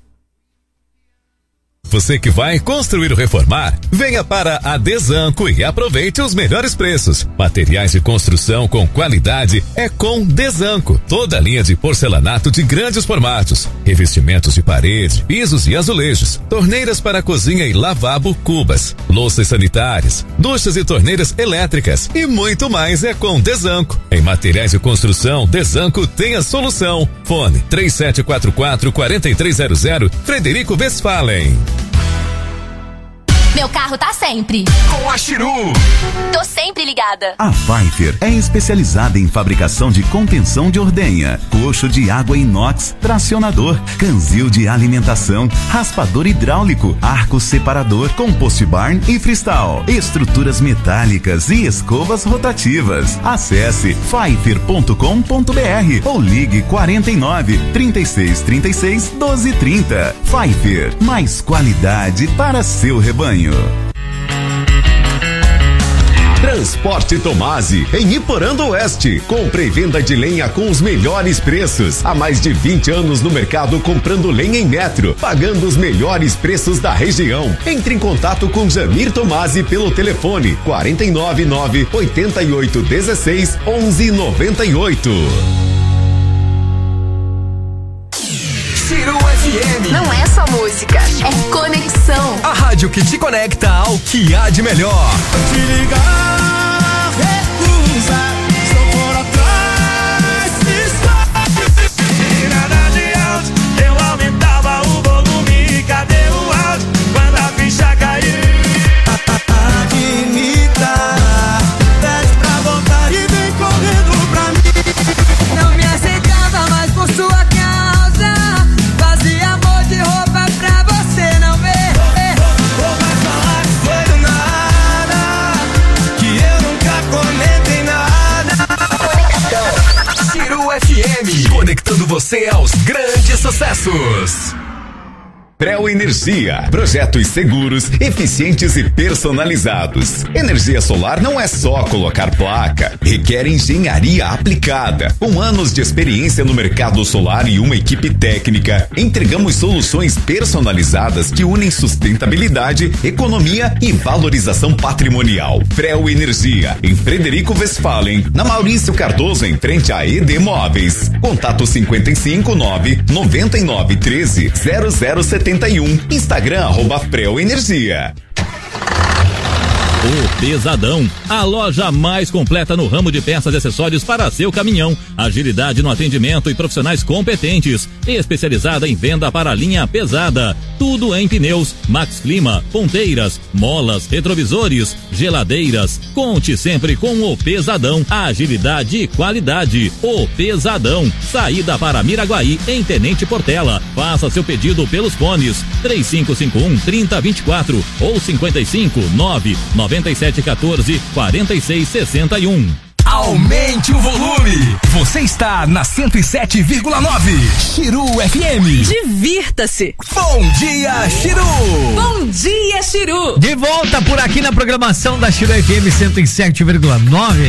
Você que vai construir ou reformar, venha para a Desanco e aproveite os melhores preços. Materiais de construção com qualidade é com Desanco. Toda a linha de porcelanato de grandes formatos, revestimentos de parede, pisos e azulejos, torneiras para cozinha e lavabo, cubas, louças sanitárias, duchas e torneiras elétricas e muito mais é com Desanco. Em materiais de construção, Desanco tem a solução. Fone três sete quatro quatro, quatro três zero zero, Frederico Westphalen. Meu carro tá sempre com a Chiru. Tô sempre ligada. A Pfeiffer é especializada em fabricação de contenção de ordenha, coxo de água inox, tracionador, canzil de alimentação, raspador hidráulico, arco separador, compost barn e freestyle, estruturas metálicas e escovas rotativas. Acesse pfeiffer ponto com ponto br ou ligue quarenta e nove, trinta e seis, trinta e seis, doze, trinta. Pfeiffer, mais qualidade para seu rebanho. Transporte Tomasi, em Iporã do Oeste. Compra e venda de lenha com os melhores preços. Há mais de vinte anos no mercado comprando lenha em metro, pagando os melhores preços da região. Entre em contato com Jamir Tomasi pelo telefone quatro nove nove, oito oito um seis, onze noventa e oito. Chiru F M. Não é só música, é conexão. A rádio que te conecta ao que há de melhor. Te ligar, recusa, estou por atrás, e nada de alto, eu aumentava o volume, cadê o áudio, quando a ficha caiu? Avenida, pede pra voltar e vem correndo pra mim. Não me aceitava mais por sua causa, fazia amor de roupa pra você não ver. Vou mais falar que foi do nada, que eu nunca comentei nada. Conexão Chiru F M, conectando você aos grandes sucessos. Preo Energia, projetos seguros, eficientes e personalizados. Energia solar não é só colocar placa, requer engenharia aplicada. Com anos de experiência no mercado solar e uma equipe técnica, entregamos soluções personalizadas que unem sustentabilidade, economia e valorização patrimonial. Preo Energia, em Frederico Westphalen, na Maurício Cardoso, em frente a E D Móveis. Contato cinquenta e cinco, nove, noventa e nove, treze, zero zero setenta e um. Instagram, arroba Preo Energia. O Pesadão, a loja mais completa no ramo de peças e acessórios para seu caminhão. Agilidade no atendimento e profissionais competentes. Especializada em venda para a linha pesada. Tudo em pneus, Max Clima, ponteiras, molas, retrovisores, geladeiras. Conte sempre com o Pesadão. Agilidade e qualidade. O Pesadão. Saída para Miraguaí, em Tenente Portela. Faça seu pedido pelos fones três cinco cinco um, três zero dois quatro ou cinquenta e cinco, nove, noventa e sete, quatorze, quarenta e seis, sessenta e um. Aumente o volume. Você está na cento e sete vírgula nove. Chiru F M. Divirta-se. Bom dia, Chiru. Bom dia, Chiru. De volta por aqui na programação da Chiru F M cento e sete vírgula nove.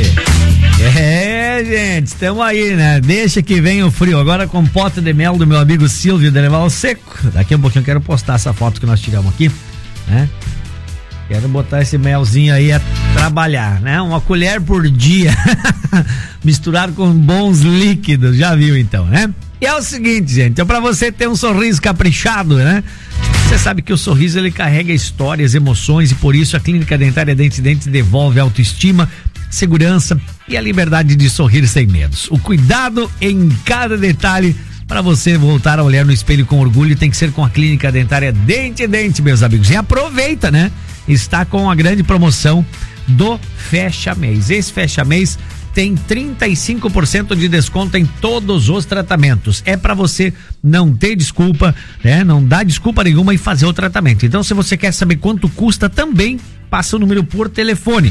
É, gente, estamos aí, né? Deixa que venha o frio. Agora com pota de mel do meu amigo Silvio de levar ao seco. Daqui a um pouquinho eu quero postar essa foto que nós tiramos aqui, né? Quero botar esse melzinho aí a trabalhar, né? Uma colher por dia, misturado com bons líquidos, já viu então, né? E é o seguinte, gente, é pra você ter um sorriso caprichado, né? Você sabe que o sorriso, ele carrega histórias, emoções, e por isso a Clínica Dentária Dente Dente devolve autoestima, segurança e a liberdade de sorrir sem medos. O cuidado em cada detalhe para você voltar a olhar no espelho com orgulho tem que ser com a Clínica Dentária Dente Dente, meus amigos. E aproveita, né? Está com a grande promoção do Fecha Mês. Esse Fecha Mês tem trinta e cinco por cento de desconto em todos os tratamentos. É para você não ter desculpa, né? Não dá desculpa nenhuma e fazer o tratamento. Então, se você quer saber quanto custa, também passa o número por telefone.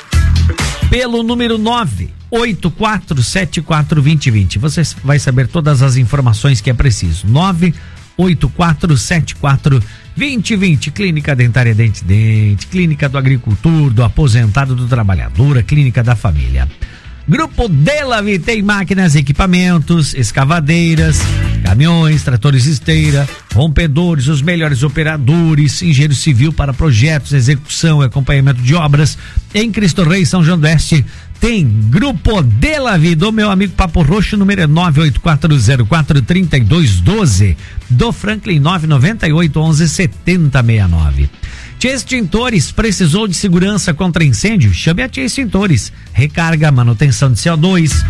Pelo número nove oito quatro sete quatro dois zero dois zero. Você vai saber todas as informações que é preciso. nove oito quatro sete quatro dois zero dois zero. Clínica Dentária Dente Dente, Clínica do Agricultor, do Aposentado, do Trabalhador, Clínica da Família. Grupo Delavi tem máquinas, equipamentos, escavadeiras, caminhões, tratores esteira, rompedores, os melhores operadores, engenheiro civil para projetos, execução e acompanhamento de obras. Em Cristo Rei, São João do Oeste, tem Grupo Delavi, do meu amigo Papo Roxo, número nove oito quatro zero quatro, três dois um dois, do Franklin nove nove oito, onze, setenta sessenta e nove. Tia Extintores, precisou de segurança contra incêndio? Chame a Tia Extintores. Recarga, manutenção de C O dois,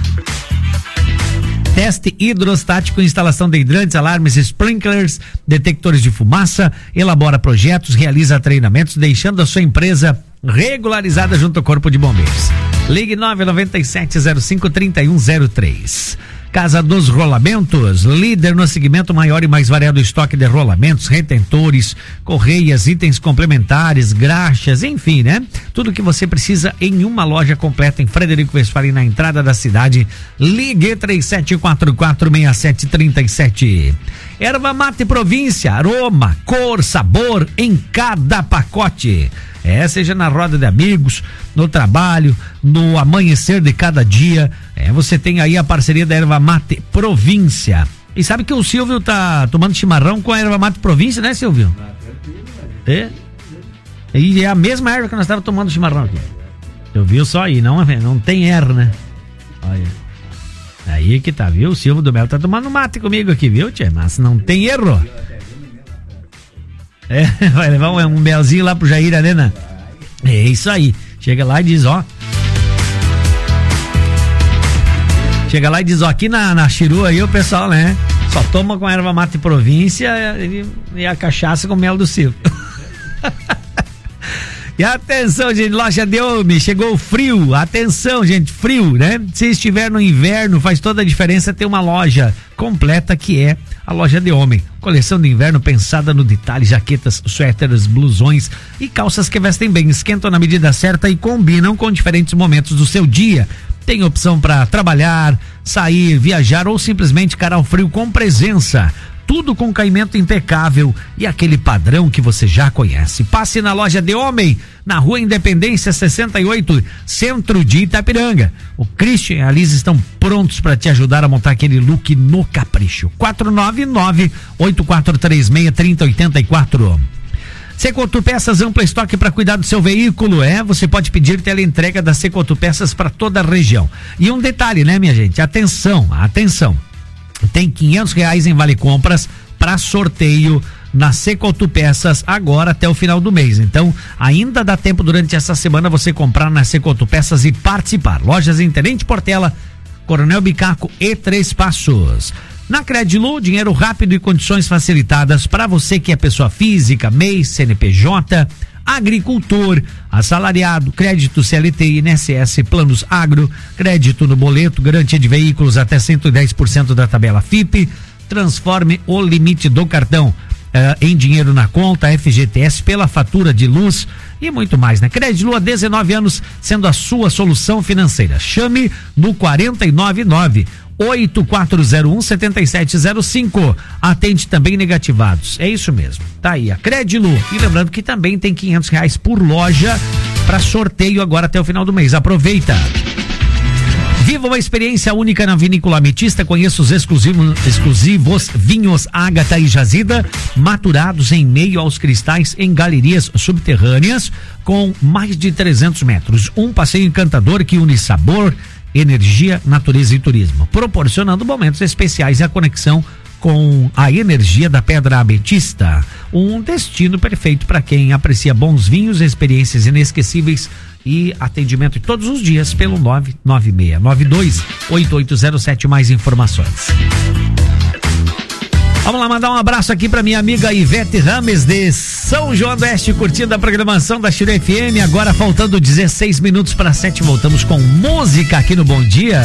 teste hidrostático, instalação de hidrantes, alarmes, sprinklers, detectores de fumaça, elabora projetos, realiza treinamentos, deixando a sua empresa regularizada junto ao Corpo de Bombeiros. Ligue nove nove sete zero cinco, três um zero três. Casa dos Rolamentos, líder no segmento, maior e mais variado estoque de rolamentos, retentores, correias, itens complementares, graxas, enfim, né? Tudo que você precisa em uma loja completa em Frederico Westphalen, na entrada da cidade. Ligue três sete quatro quatro, seis sete três sete. Erva Mate Província, aroma, cor, sabor em cada pacote. É, seja na roda de amigos, no trabalho, no amanhecer de cada dia. É, você tem aí a parceria da Erva Mate Província. E sabe que o Silvio tá tomando chimarrão com a Erva Mate Província, né, Silvio? É. E é a mesma erva que nós estávamos tomando chimarrão aqui. Eu vi só aí, não, não tem erro, né? Olha. Aí que tá, viu? O Silvio do Melo tá tomando mate comigo aqui, viu, tchê? Mas não tem erro. É, vai levar um, um melzinho lá pro Jair Arena. É isso aí. Chega lá e diz, ó. Chega lá e diz, ó, aqui na, na Chiru aí o pessoal, né? Só toma com a Erva Mate Província e, e a cachaça com mel do Silvio. E atenção, gente, loja de homem, chegou o frio, atenção, gente, frio, né? Se estiver no inverno, faz toda a diferença ter uma loja completa que é a loja de homem. Coleção de inverno pensada no detalhe, jaquetas, suéteres, blusões e calças que vestem bem, esquentam na medida certa e combinam com diferentes momentos do seu dia. Tem opção para trabalhar, sair, viajar ou simplesmente encarar o frio com presença. Tudo com caimento impecável e aquele padrão que você já conhece. Passe na loja de homem, na Rua Independência sessenta e oito, centro de Itapiranga. O Christian e a Liz estão prontos para te ajudar a montar aquele look no capricho. quatro nove nove, oito quatro três seis, três zero oito quatro. Secoto Peças, ampla estoque para cuidar do seu veículo. É, você pode pedir teleentrega da Secoto Peças para toda a região. E um detalhe, né, minha gente? Atenção, atenção. Tem quinhentos reais em vale compras para sorteio na Secoto Peças agora até o final do mês. Então, ainda dá tempo durante essa semana você comprar na Secoto Peças e participar. Lojas em Tenente Portela, Coronel Bicaco e Três Passos. Na Credilu, dinheiro rápido e condições facilitadas para você que é pessoa física, M E I, C N P J, agricultor, assalariado, crédito C L T, I N S S, planos agro, crédito no boleto, garantia de veículos até cento e dez por cento da tabela F I P, transforme o limite do cartão uh, em dinheiro na conta, F G T S pela fatura de luz e muito mais, né? Credilu há dezenove anos sendo a sua solução financeira. Chame no quatro nove nove, oito quatro zero um, sete sete zero cinco. Atende também negativados. É isso mesmo. Tá aí a Credilu. E lembrando que também tem quinhentos reais por loja para sorteio agora até o final do mês. Aproveita. Viva uma experiência única na Vinícola Ametista. Conheça os exclusivos, exclusivos vinhos Ágata e Jazida, maturados em meio aos cristais em galerias subterrâneas com mais de trezentos metros. Um passeio encantador que une sabor, energia, natureza e turismo, proporcionando momentos especiais e a conexão com a energia da Pedra Ametista. Um destino perfeito para quem aprecia bons vinhos, experiências inesquecíveis e atendimento todos os dias pelo nove nove seis nove dois, oito oito zero sete. Mais informações. Vamos lá, mandar um abraço aqui pra minha amiga Ivete Rames de São João do Oeste, curtindo a programação da Chiru F M. Agora faltando dezesseis minutos para sete, voltamos com música aqui no Bom Dia.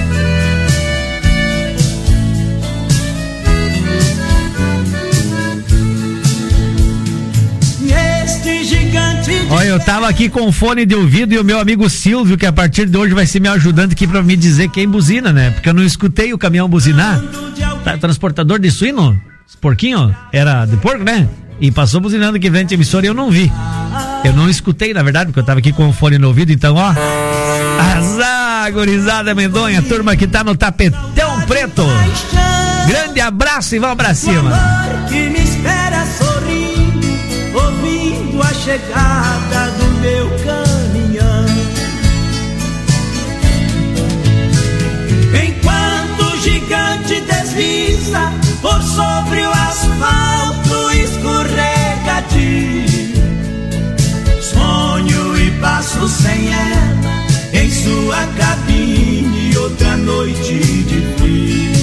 Olha, eu tava aqui com o fone de ouvido e o meu amigo Silvio, que a partir de hoje vai ser me ajudando aqui pra me dizer quem buzina, né? Porque eu não escutei o caminhão buzinar. Tá, transportador de suíno? Porquinho? Era de porco, né? E passou buzinando aqui frente à emissora e eu não vi. Eu não escutei, na verdade, porque eu tava aqui com o fone no ouvido, então, ó. Azar, gurizada Mendonha, turma que tá no tapetão preto. Grande abraço e vamos pra cima. Que me espera sorrindo, ouvindo a chegada do meu caminhão. Enquanto o gigante desliza por sobre o asfalto escorregadio, sonho e passo sem ela em sua cabine outra noite de frio.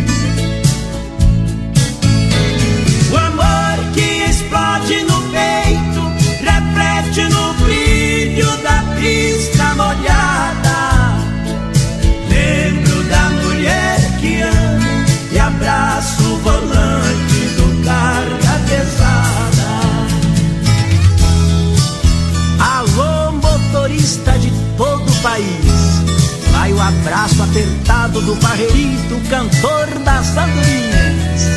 O amor que explode no peito reflete no brilho da pista molhada. Lembro da mulher que amo e abraço o volante do carga pesada. Alô, motorista de todo o país, vai o abraço apertado do Barreirito, cantor das andorinhas.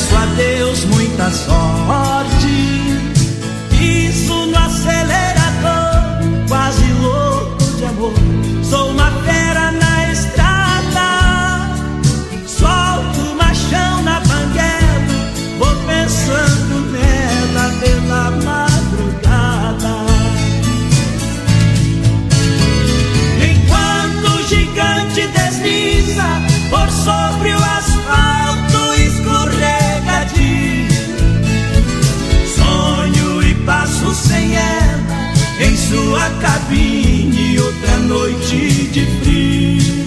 peço a Deus muita sorte. Piso no acelerador, quase louco de amor. Sou uma fera na estrada, solto o machão na banguela, vou pensando nela pela madrugada. Enquanto o gigante desliza por sobre o asfalto escorregadio, sonho e passo sem ela em sua cabine outra noite de frio.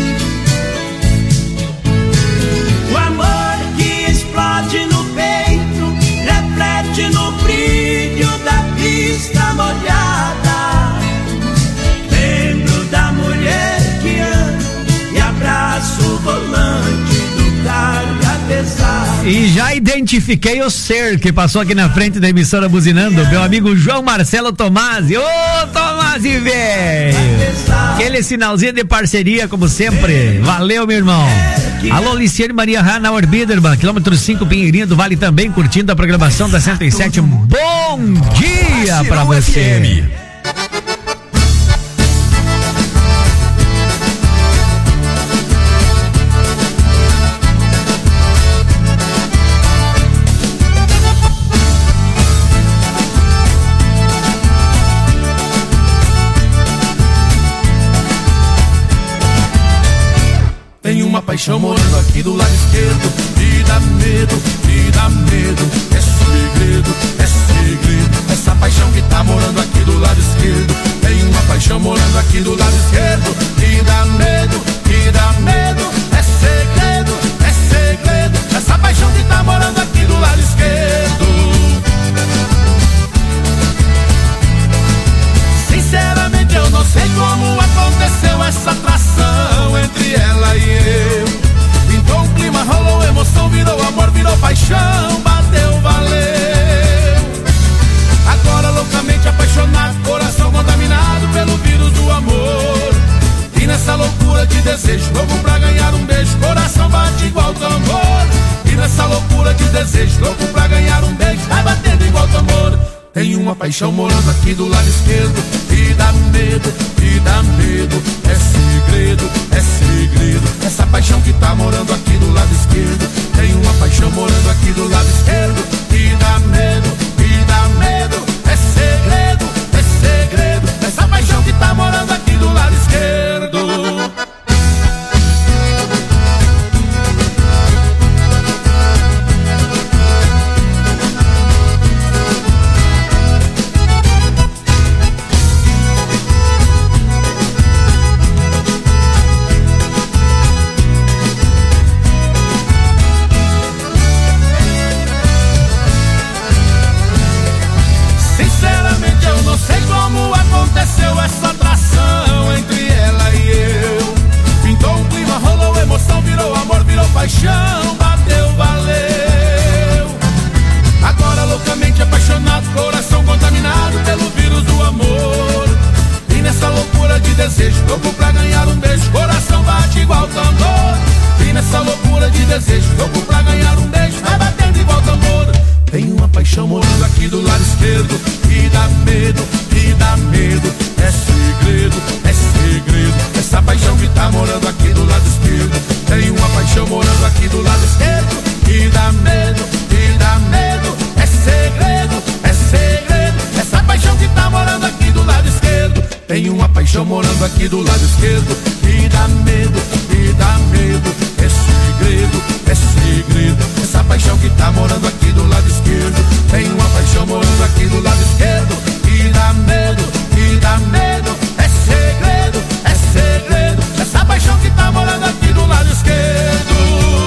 O amor que explode no peito reflete no brilho da pista molhada. Lembro da mulher que anda e abraço o volante do carga pesada. E já identifiquei o ser que passou aqui na frente da emissora buzinando, meu amigo João Marcelo Tomasi. Ô, Tomasi, velho! Aquele sinalzinho de parceria, como sempre. Valeu, meu irmão. Alô, Liciane Maria Hanauer Biderman, quilômetro cinco, Pinheirinho do Vale, também curtindo a programação da cento e sete. Um bom dia pra você. Tem uma paixão morando aqui do lado esquerdo, e dá medo, e dá medo. É segredo, é segredo. Essa paixão que tá morando aqui do lado esquerdo. Tem uma paixão morando aqui do lado esquerdo, e dá medo, e dá medo. É segredo, é segredo. Essa paixão que tá morando aqui do lado esquerdo. Sinceramente eu não sei como aconteceu essa atração entre ela e eu. Pintou um clima, rolou emoção, virou amor, virou paixão, bateu, valeu. Agora loucamente apaixonado, coração contaminado pelo vírus do amor. E nessa loucura de desejo, louco pra ganhar um beijo, coração bate igual tambor. E nessa loucura de desejo, louco pra ganhar um beijo, vai batendo igual tambor. Tem uma paixão morando aqui do lado esquerdo, e dá medo, e dá medo. É segredo, é segredo. Essa paixão que tá morando aqui do lado esquerdo. Tem uma paixão morando aqui do lado esquerdo, e dá medo, e dá medo. É segredo, é segredo. Essa paixão que tá morando aqui do lado esquerdo. Aconteceu essa atração entre ela e eu. Pintou um clima, rolou emoção, virou amor, virou paixão, bateu, valeu. Agora loucamente apaixonado, coração contaminado pelo vírus do amor. E nessa loucura de desejo, louco pra ganhar um beijo, coração bate igual tambor. E nessa loucura de desejo, louco pra ganhar um beijo, vai batendo igual tambor. Tem uma paixão morando aqui do lado esquerdo, e dá medo, e dá medo. É segredo, é segredo. Essa paixão que tá morando aqui do lado esquerdo. Tem uma paixão morando aqui do lado esquerdo, e dá medo, e dá medo. É segredo, é segredo. Essa paixão que tá morando aqui do lado esquerdo. Tem uma paixão morando aqui do lado esquerdo, e dá medo, e dá medo. É segredo, é segredo. Essa paixão que tá morando aqui do lado esquerdo. Tem uma paixão morando aqui do lado esquerdo, e dá medo, e dá medo. É segredo, é segredo. Essa paixão que tá morando aqui do lado esquerdo.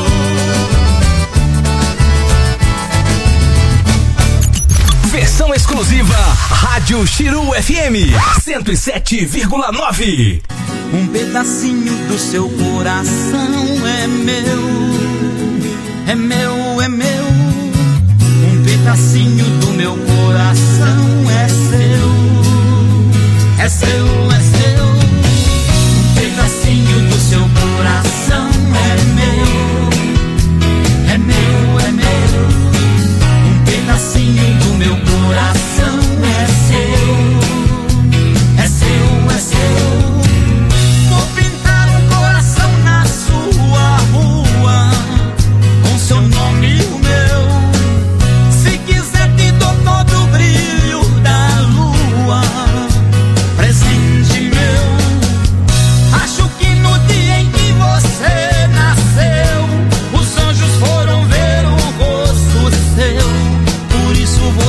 Versão exclusiva Rádio Chiru F M cento e sete vírgula nove. Um pedacinho do seu coração é meu, é meu, é meu. Um pedacinho do meu coração é seu, é seu, é seu. Um pedacinho do seu coração é meu, é meu, é meu.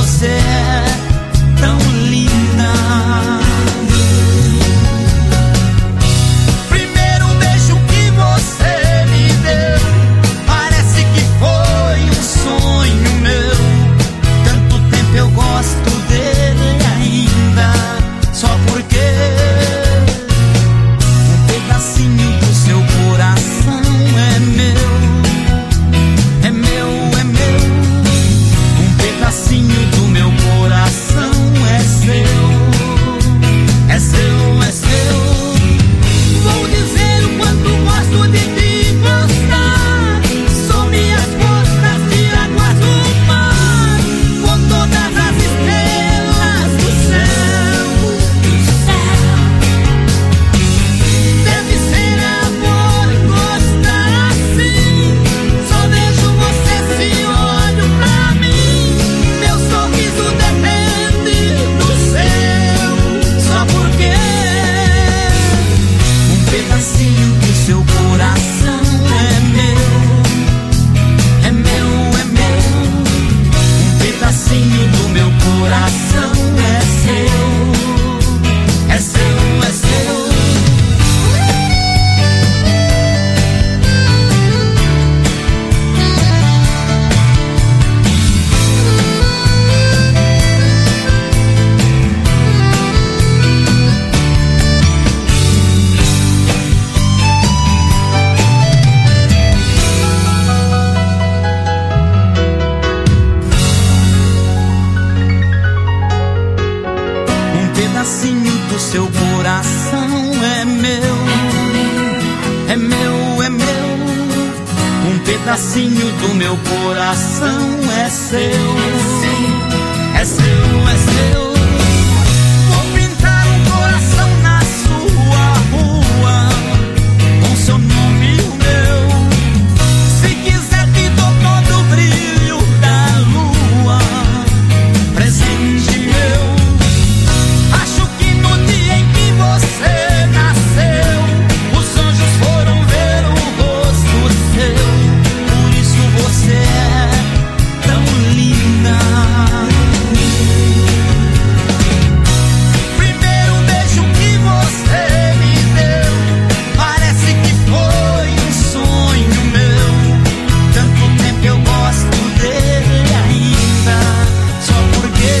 você é tão linda. Primeiro beijo que você me deu, parece que foi um sonho meu. Tanto tempo eu gosto dele ainda, só porque um pedacinho do seu coração é meu. É meu, é meu. Um pedacinho do meu coração é seu. É seu, é seu. Vou dizer o quanto gosto de te gostar. Sou minhas gotas de águas do mar, com todas as estrelas do céu. Deve ser amor gostar assim. Só vejo você se olho pra mim. Meu sorriso depende do seu, só porque um pedacinho do seu coração é meu. É meu, é meu. Um pedacinho do meu coração é seu. É seu, é seu. Um pedacinho do seu coração é meu. É meu, é meu. Um pedacinho do meu coração é seu. É seu, é seu. Vou pintar um coração na sua rua, com seu nome e o meu. Se quiser te dou todo o brilho da lua, presente meu. Acho que no dia em que você nasceu, os anjos foram ver o rosto seu. Por isso você é tão linda. Primeiro beijo que você me deu, parece que foi um sonho meu. Tanto tempo eu gosto dele ainda, só porque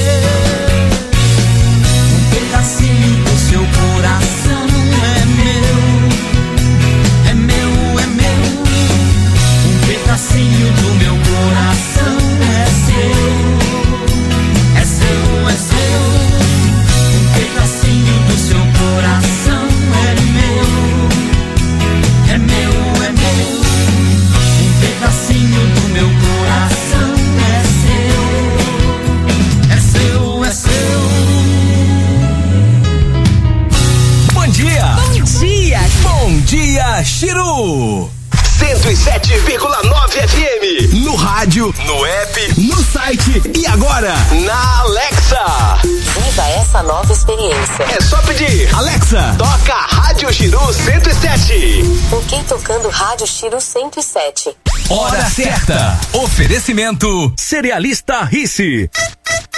um pedacinho do seu coração é meu. É meu, é meu. Um pedacinho do meu coração é seu. É seu, é seu. Um pedacinho do seu coração é meu. É meu, é meu. Um pedacinho do meu coração é seu. É seu, é seu. Bom dia! Bom dia! Bom dia, Chiru! cento e sete vírgula nove F M. No rádio, no app, no site e agora na Alexa. Viva essa nova experiência. É só pedir, Alexa, toca Rádio Chiru cento e sete. Ok, tocando Rádio Chiru cento e sete. Hora certa. Oferecimento Cerealista Risse.